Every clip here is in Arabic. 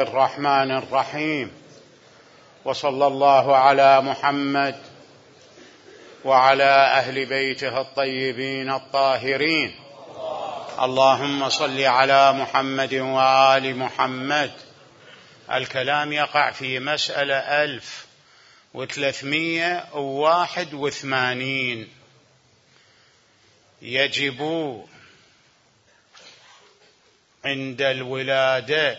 الرحمن الرحيم، وصلى الله على محمد وعلى أهل بيته الطيبين الطاهرين. اللهم صل على محمد وآل محمد. الكلام يقع في مسألة 1381. يجب عند الولادة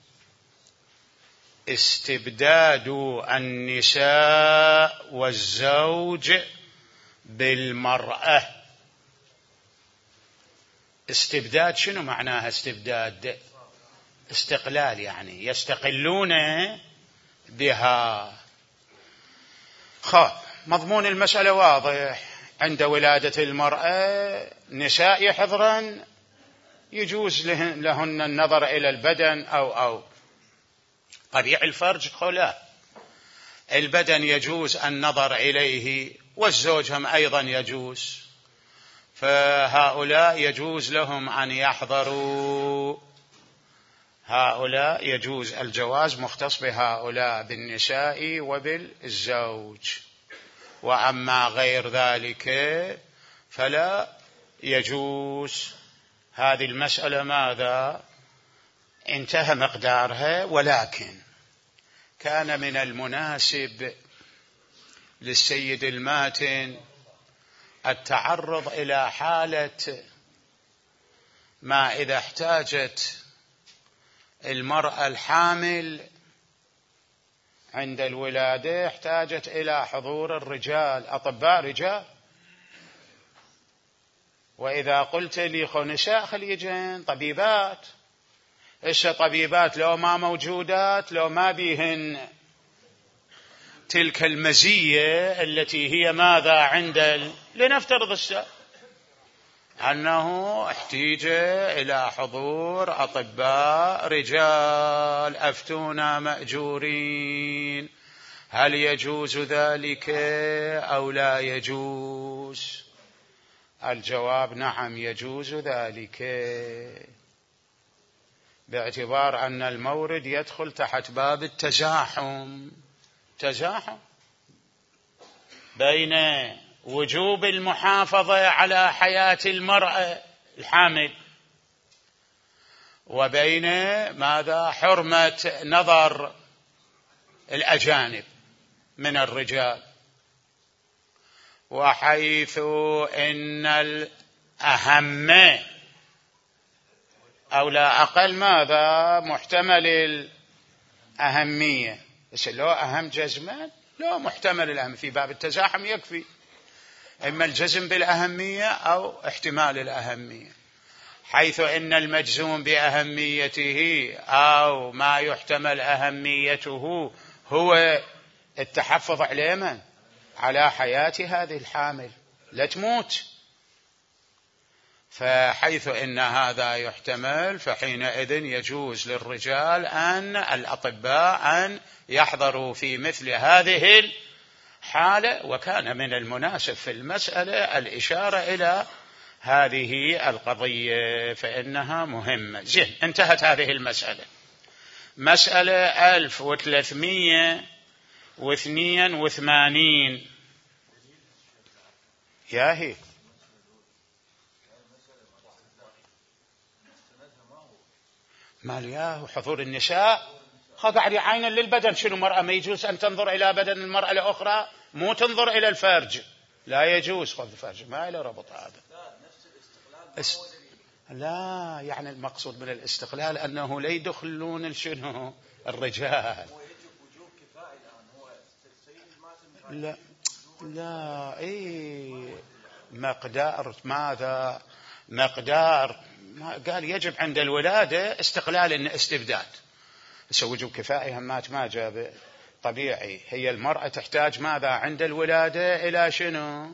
استبداد النساء والزوج بالمرأة. استبداد شنو معناها؟ استبداد استقلال، يعني يستقلون بها. مضمون المسألة واضح. عند ولادة المرأة نساء يحضرن، يجوز لهن النظر إلى البدن أو طبيعي الفرج لا، البدن يجوز النظر إليه، والزوج هم أيضا يجوز، فهؤلاء يجوز لهم أن يحضروا. هؤلاء يجوز الجواز مختص بهؤلاء بالنساء وبالزوج، وأما غير ذلك فلا يجوز. هذه المسألة ماذا؟ انتهى مقدارها، ولكن كان من المناسب للسيد الماتن التعرض إلى حالة ما إذا احتاجت المرأة الحامل عند الولادة، احتاجت إلى حضور الرجال، أطباء رجال. وإذا قلت لي نساء خليجين طبيبات، طبيبات لو ما موجودات، لو ما بيهن تلك المزية التي هي ماذا عند لنفترض أنه احتيج إلى حضور أطباء رجال أفتونا مأجورين، هل يجوز ذلك أو لا يجوز؟ الجواب نعم يجوز ذلك، باعتبار أن المورد يدخل تحت باب التزاحم بين وجوب المحافظة على حياة المرأة الحامل، وبين ماذا؟ حرمة نظر الأجانب من الرجال. وحيث إن الأهم أو لا أقل ماذا؟ محتمل الأهمية، بس لو أهم جزما، لو محتمل الأهم في باب التزاحم يكفي، إما الجزم بالأهمية أو احتمال الأهمية. حيث إن المجزوم بأهميته أو ما يحتمل أهميته هو التحفظ على من؟ على حياة هذه الحامل لا تموت. فحيث إن هذا يحتمل، فحينئذ يجوز للرجال الأطباء أن يحضروا في مثل هذه الحالة. وكان من المناسب في المسألة الإشارة إلى هذه القضية، فإنها مهمة. زين، انتهت هذه المسألة. مسألة 1382 ياهي مالياه حضور النساء، قاعد يعاين للبدن. شنو مرأة ما يجوز أن تنظر إلى بدن المرأة الأخرى؟ مو تنظر إلى الفرج، لا يجوز. خذ الفرج ما إلى ربط هذا. لا، يعني المقصود من الاستقلال أنه لا يدخلون شنو الرجال. لا مقدار ماذا؟ مقدار قال يجب عند الولادة استقلال استبداد. وجوب كفائي همات ما جاب طبيعي. هي المرأة تحتاج ماذا عند الولادة؟ إلى شنو؟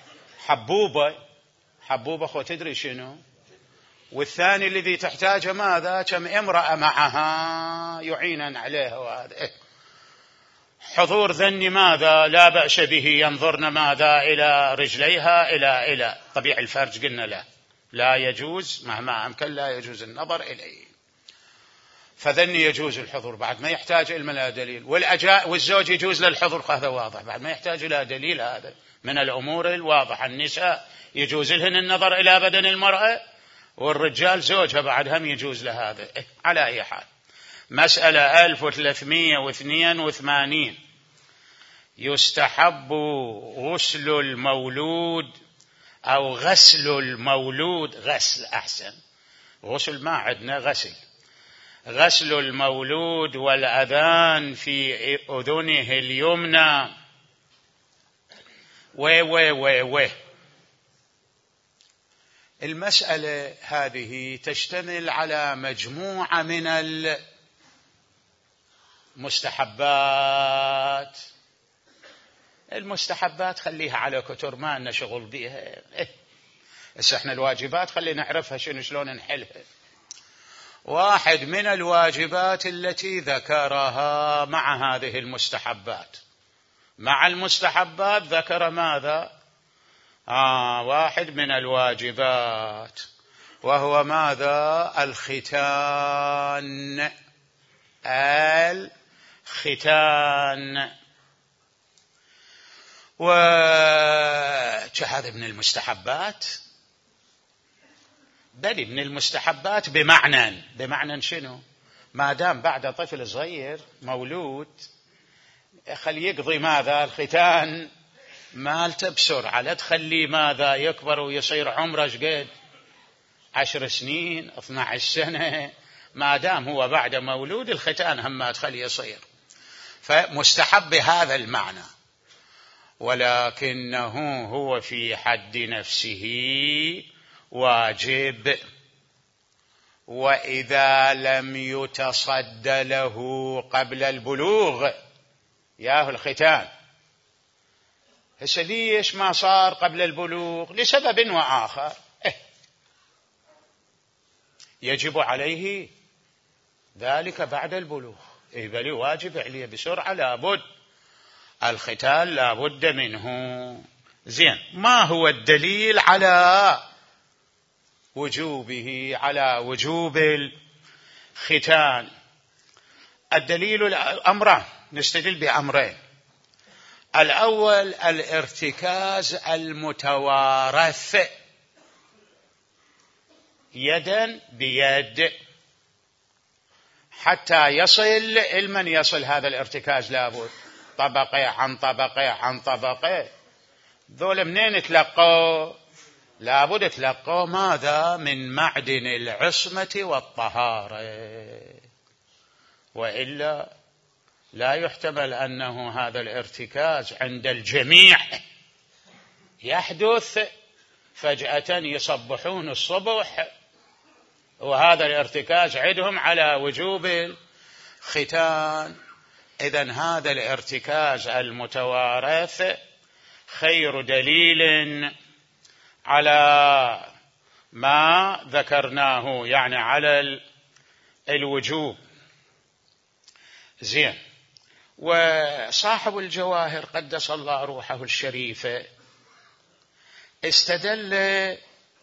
حبوبة خو تدري شنو؟ والثاني الذي تحتاجه ماذا؟ كم امرأة معها يعينن عليها. وهذا حضور ذني ماذا؟ لا بأس به، ينظرن ماذا؟ إلى رجليها، إلى طبيعي الفرج قلنا لا يجوز، مهما أمكن لا يجوز النظر إليه. فذني يجوز الحضور بعد ما يحتاج إلى دليل، والزوج يجوز للحضور، هذا واضح بعد ما يحتاج إلى دليل. هذا من الأمور الواضحة. النساء يجوز لهن النظر إلى بدن المرأة، والرجال زوجها بعد هم يجوز له هذا. على أي حال، مسألة 1382. يستحب غسل المولود أو غسل المولود، غسل أحسن، غسل ما عندنا غسل، غسل المولود والأذان في أذنه اليمنى المسألة هذه تشتمل على مجموعة من المستحبات. المستحبات خليها على كتر، ما لنا شغل بيها. بس احنا الواجبات خلينا نعرفها شلون نحلها. واحد من الواجبات التي ذكرها مع هذه المستحبات، مع المستحبات ذكر ماذا؟ واحد من الواجبات، وهو ماذا؟ الختان. وهذا من المستحبات، بل من المستحبات بمعنى شنو؟ ما دام بعد طفل صغير مولود خلي يقضي ماذا؟ الختان مالته بسرعة، لا تخليه ماذا يكبر ويصير عمره قد 10 سنين 12 سنة. ما دام هو بعد مولود الختان هم ما تخلي يصير، فمستحب بهذا المعنى، ولكنه هو في حد نفسه واجب. وإذا لم يتصد له قبل البلوغ، ياهو الختان هسه ليش ما صار قبل البلوغ؟ لسبب وآخر، يجب عليه ذلك بعد البلوغ. بل واجب عليه بسرعة، لابد الختان لابد منه. زين، ما هو الدليل على وجوبه، على وجوب الختان؟ الدليل أمران، نستدل بأمرين. الأول الارتكاز المتوارث يدا بيد حتى يصل المن يصل هذا الارتكاز، لابد طبقة عن طبقة عن طبقة. ذول منين تلقوا؟ لابد تلقوا ماذا؟ من معدن العصمة والطهارة، وإلا لا يحتمل أنه هذا الارتكاز عند الجميع يحدث فجأة يصبحون الصبح وهذا الارتكاز عندهم على وجوب الختان. إذن هذا الارتكاز المتوارث خير دليل على ما ذكرناه، يعني على الوجوب. زين، وصاحب الجواهر قدس الله روحه الشريفة استدل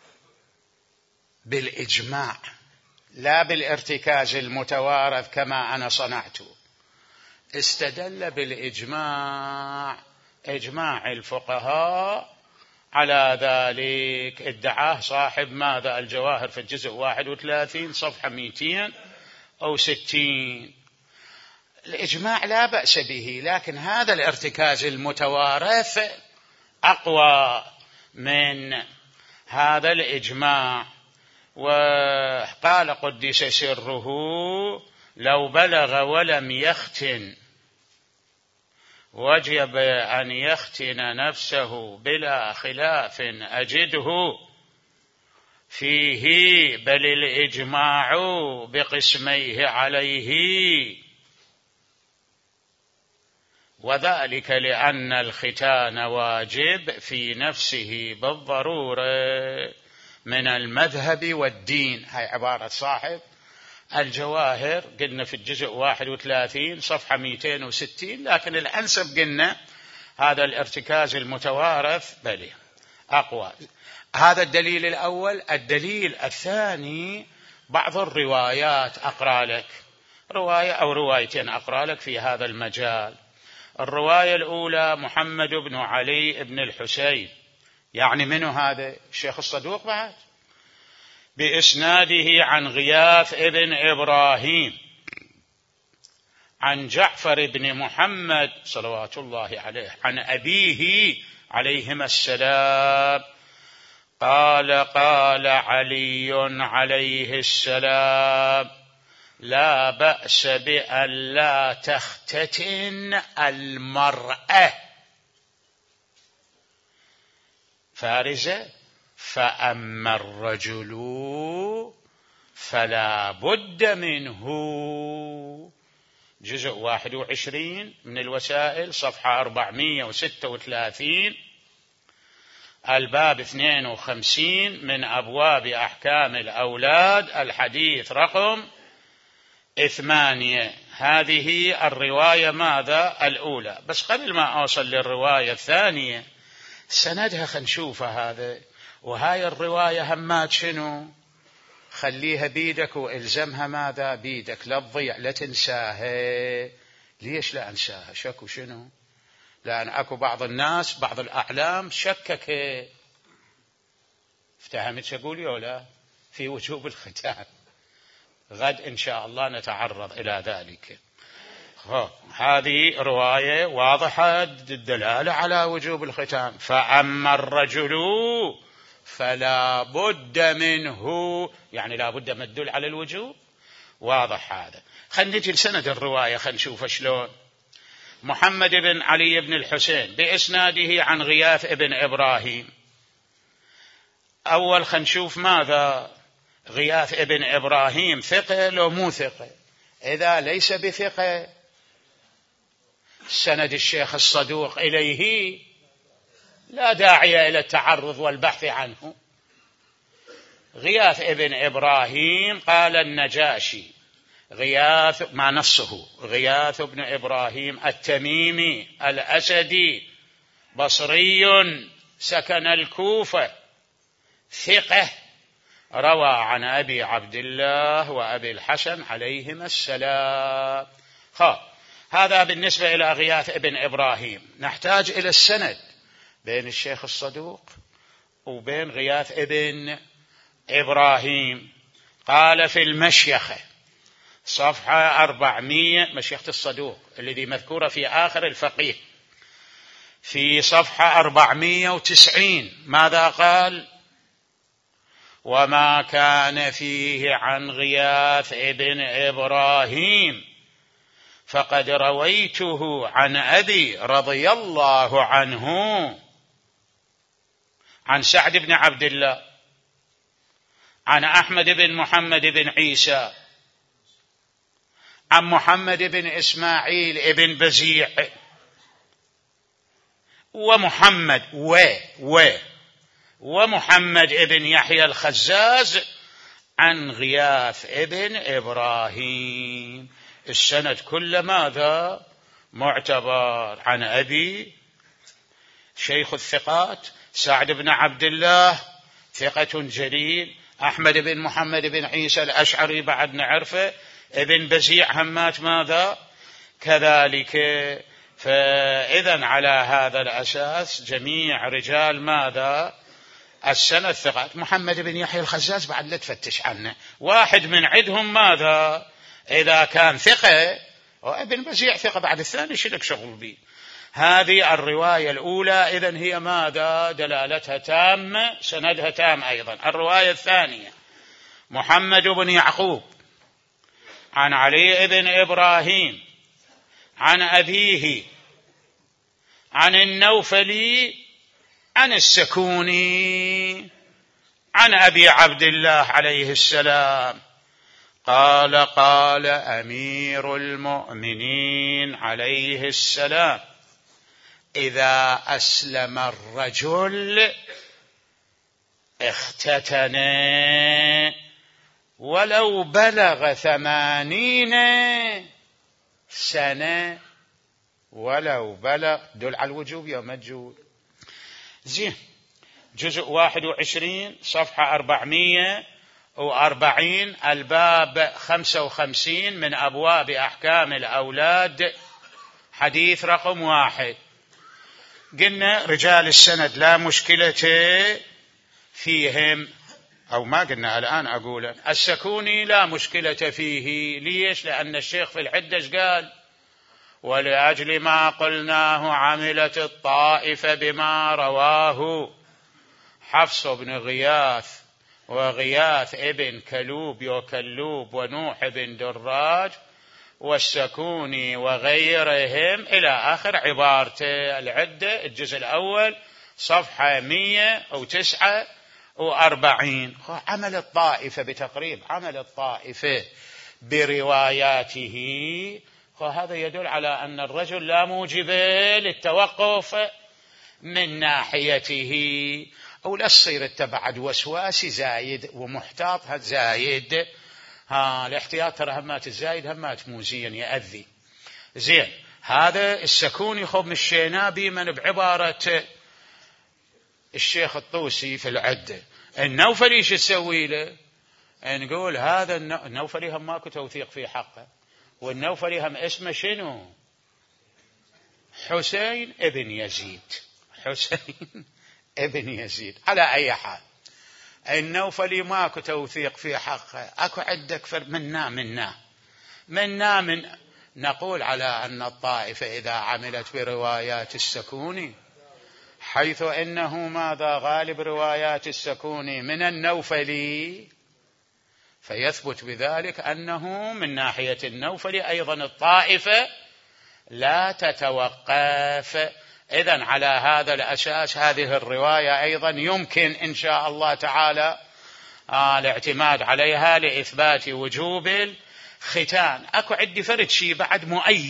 بالإجماع لا بالارتكاز المتوارث كما أنا صنعت، استدل بالإجماع، إجماع الفقهاء على ذلك. ادعاه صاحب ماذا؟ الجواهر في الجزء 31 صفحة 260. الإجماع لا بأس به، لكن هذا الارتكاز المتوارث أقوى من هذا الإجماع. وقال قدس سره: لو بلغ ولم يختن وجب أن يختن نفسه بلا خلاف أجده فيه، بل الإجماع بقسميه عليه، وذلك لأن الختان واجب في نفسه بالضرورة من المذهب والدين. هاي عبارة صاحب الجواهر، قلنا في الجزء 31 صفحة 260، لكن الأنسب قلنا هذا الارتكاز المتوارث بل أقوى. هذا الدليل الأول. الدليل الثاني بعض الروايات، أقرأ لك رواية أو روايتين أقرأ لك في هذا المجال. الرواية الأولى محمد بن علي بن الحسين، يعني منه هذا الشيخ الصدوق بعد، بإسناده عن غياث ابن إبراهيم عن جعفر بن محمد صلوات الله عليه عن أبيه عليهما السلام قال: قال علي عليه السلام: لا بأس بأن لا تختتن المرأة فارزة، فأما الرجل فلا بد منه. جزء 21 من الوسائل، صفحة 436، الباب 52 من أبواب أحكام الأولاد، الحديث رقم 8. هذه الرواية ماذا؟ الأولى. بس قبل ما أوصل للرواية الثانية سندها خنشوفها هذا، وهاي الرواية همات شنو؟ خليها بيدك وإلزمها ماذا؟ بيدك، لا تضيع لا تنساها. ليش لا أنساها؟ شكو شنو؟ لأن أكو بعض الناس بعض الأعلام شكك. افتهمت أقول ولا في وجوب الختان؟ غد إن شاء الله نتعرض إلى ذلك. هذه رواية واضحة الدلالة على وجوب الختان. فأما الرجل فلا بد منه، يعني لا بد ما تدل على الوجوب. واضح هذا. خلينا نجي لسند الرواية، خلينا نشوف شلون. محمد بن علي بن الحسين بإسناده عن غياث ابن إبراهيم. أول خلينا نشوف ماذا؟ غياث ابن إبراهيم ثقة لو مو ثقة؟ إذا ليس بثقة سند الشيخ الصدوق إليه لا داعي إلى التعرض والبحث عنه. غياث ابن إبراهيم قال النجاشي، غياث مع نصه، غياث ابن إبراهيم التميمي الأسدي بصري سكن الكوفة، ثقة، روى عن أبي عبد الله وأبي الحسن عليهما السلام. هذا بالنسبة إلى غياث ابن إبراهيم. نحتاج إلى السند بين الشيخ الصدوق وبين غياث ابن إبراهيم. قال في المشيخة صفحة 400، مشيخة الصدوق الذي مذكورة في آخر الفقيه، في صفحة 490 ماذا قال؟ وما كان فيه عن غياث ابن إبراهيم فقد رويته عن أبي رضي الله عنه عن سعد بن عبد الله عن أحمد بن محمد بن عيسى عن محمد بن إسماعيل بن بزيع ومحمد ومحمد بن يحيى الخزاز عن غياث ابن إبراهيم. السند كل ماذا؟ معتبر. عن أبي شيخ الثقات سعد بن عبد الله ثقة جليل، أحمد بن محمد بن عيسى الأشعري بعد نعرفه، ابن بزيع همات ماذا؟ كذلك. فإذن على هذا الأساس جميع رجال ماذا؟ السند ثقات. محمد بن يحيى الخزاز بعد لا تفتش عنه، واحد من عدهم ماذا؟ إذا كان ثقة، وابن بزيع ثقة بعد الثاني شلك شغل به. هذه الرواية الأولى إذن هي ماذا؟ دلالتها تامة، سندها تام أيضا. الرواية الثانية محمد بن يعقوب عن علي بن إبراهيم عن أبيه عن النوفلي عن السكوني عن أبي عبد الله عليه السلام قال: قال أمير المؤمنين عليه السلام: إذا أسلم الرجل اختتن ولو بلغ 80 سنة، ولو بلغ، دل على الوجوب يا مجهول. زين. جزء 21 صفحة 400 الباب 55 من أبواب أحكام الأولاد، حديث رقم 1. قلنا رجال السند لا مشكلة فيهم، أو ما قلنا الآن أقول السكوني لا مشكلة فيه. ليش؟ لأن الشيخ في العدة قال ولأجل ما قلناه عملت الطائفة بما رواه حفص بن غياث وغياث ابن كلوب وكلوب ونوح بن دراج والسكوني وغيرهم إلى آخر عبارته. العدة الجزء الأول صفحة 149. عمل الطائفة بتقريب، عمل الطائفة برواياته، وهذا يدل على أن الرجل لا موجب للتوقف من ناحيته، أو لا تصير التبعد وسواسي زايد ومحتاط زايد. الاحتياط ترى همات الزايد همات مو زين يأذي. زين، هذا السكوني خب مشينا بمن بعبارة الشيخ الطوسي في العدة. النوفلي ايش تسوي له؟ نقول هذا النوفلي هم ماكو توثيق في حقه، والنوفلي هم اسمه شنو؟ حسين ابن يزيد. حسين ابن يزيد. على أي حال النوفلي ماكو توثيق في حقه، أكو عدة كفر منا من نقول على أن الطائفة إذا عملت بروايات السكوني، حيث إنه ماذا غالب روايات السكوني من النوفلي، فيثبت بذلك أنه من ناحية النوفلي أيضا الطائفة لا تتوقف. إذن على هذا الأساس هذه الرواية أيضا يمكن إن شاء الله تعالى الاعتماد عليها لإثبات وجوب الختان. أكو عندي فرد شيء بعد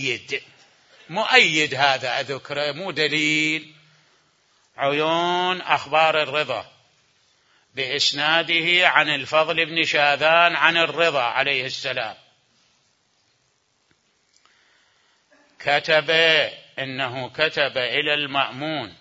مؤيد هذا أذكره، مو دليل. عيون أخبار الرضا بإسناده عن الفضل بن شاذان عن الرضا عليه السلام، إنه كتب إلى المأمون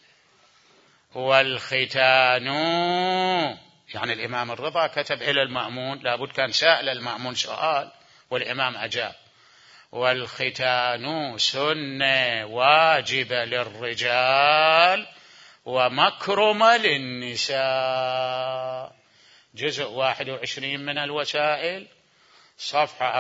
والختان، يعني الإمام الرضا كتب إلى المأمون، لابد كان سأل المأمون سؤال والإمام أجاب. والختان سنة واجبة للرجال ومكرمة للنساء. جزء 21 من الوسائل صفحة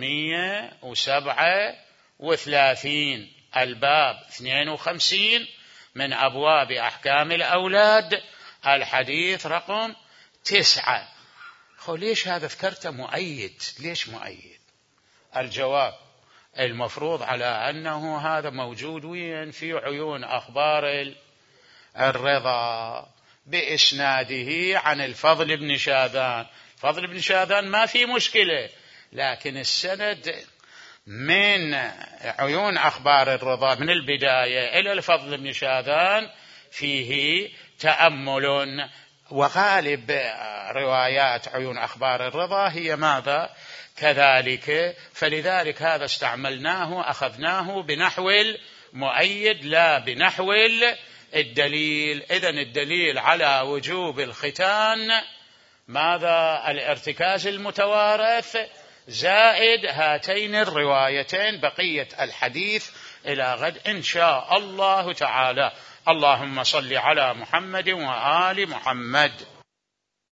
437، الباب 52 من أبواب أحكام الأولاد، الحديث رقم 9. ليش هذا ذكرته مؤيد؟ ليش مؤيد؟ الجواب المفروض على أنه هذا موجود وين؟ في عيون أخبار الرضا بإسناده عن الفضل بن شاذان. فضل بن شاذان ما في مشكلة، لكن السند من عيون أخبار الرضا من البداية إلى الفضل بن شاذان فيه تأمل، وغالب روايات عيون أخبار الرضا هي ماذا؟ كذلك. فلذلك هذا استعملناه أخذناه بنحو المؤيد لا بنحو الدليل. إذن الدليل على وجوب الختان ماذا؟ الارتكاز المتوارث زائد هاتين الروايتين. بقية الحديث إلى غد إن شاء الله تعالى. اللهم صل على محمد وآل محمد.